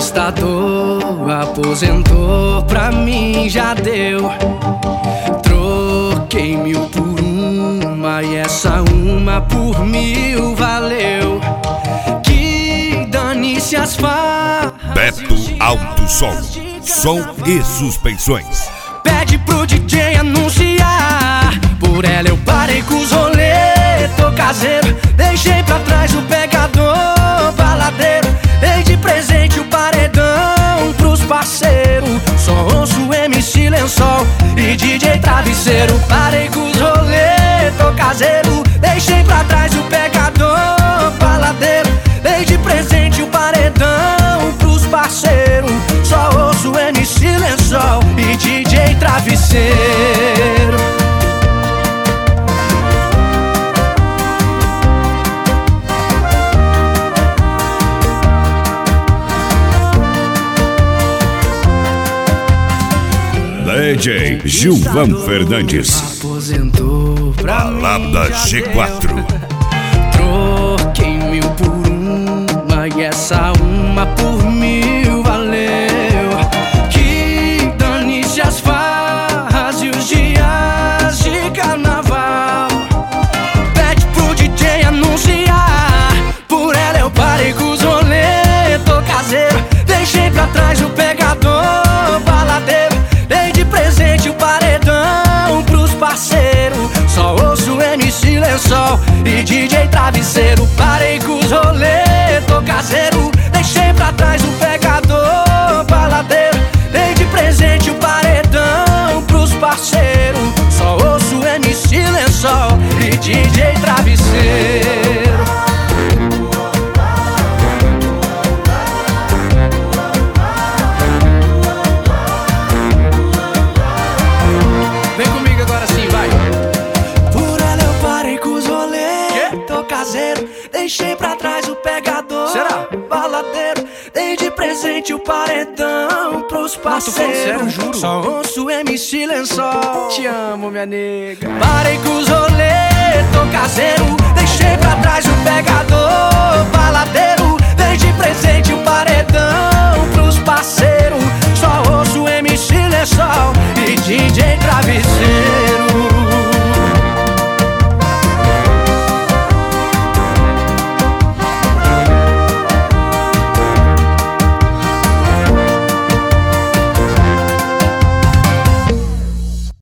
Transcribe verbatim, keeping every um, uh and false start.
apostador aposentou, pra mim já deu. Troquei mil por uma e essa uma por mil valeu. Que dane-se as farras. Beto Alto Som, som e suspensões. Pede pro D J anunciar. Por ela eu parei com os rolê. Tô caseiro, deixei pra trás o pegador baladeiro. Dei de presente o paredão pros parceiros. Só ouço M C Lençol e D J Travesseiro. Parei com os rolê, tô caseiro, deixei pra trás o pegador baladeiro. Dei de presente o paredão pros parceiros. Só ouço M C Lençol e D J Travesseiro. D J Gilvan Fernandes. Aposentou pra Balada G quatro. Troquei mil por uma e essa uma por mil valeu. Que dane-se as farras e os dias de carnaval. Pede pro D J anunciar. Por ela eu parei com os rolê. Tô caseiro, deixei pra trás o pegador baladeiro. Dei de presente o paredão pros parceiros. Só ouço M C Lençol e D J Travesseiro. Parei com os rolê, tô caseiro, deixei pra trás o pegador baladeiro. Dei de presente o paredão pros parceiros. Só ouço M C Lençol e D J Travesseiro. Deixei pra trás o pegador. Será? Baladeiro. Dei de presente o paredão pros parceiros. Sério, juro. Só ouço M C Lençol. Te amo, minha nega. Parei com os rolê, tô caseiro. Deixei pra trás o pegador baladeiro. Dei de presente o paredão pros parceiros. Só ouço M C Lençol e D J Travesseiro.